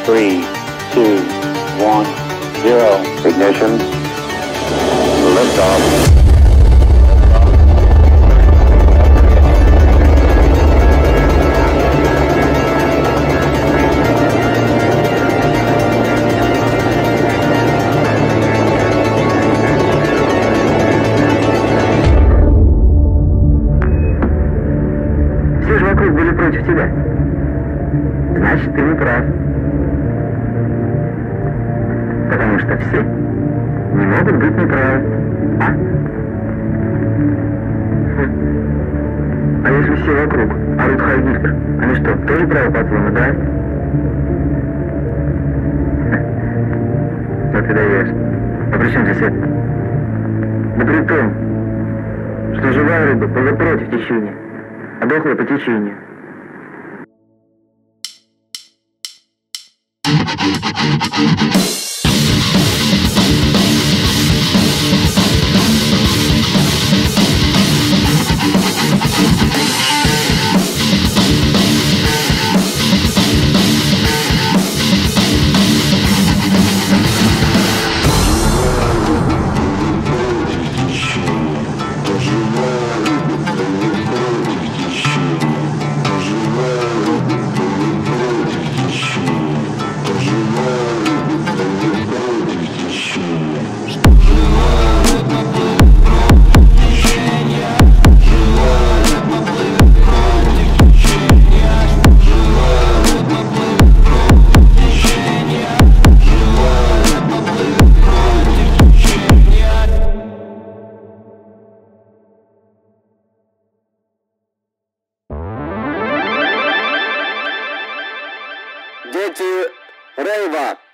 3, 2, 1, 0. Ignition. Liftoff. Все же вокруг были против тебя. Значит, ты не прав. Потому что все не могут быть неправы. А? А если все вокруг орут Хайль Гитлер, они что, тоже правы, по-твоему, да? Вот ты даешь. А при чем здесь это? Да при том, что живая рыба была против течения, а дохлая по течению. Дети рейва.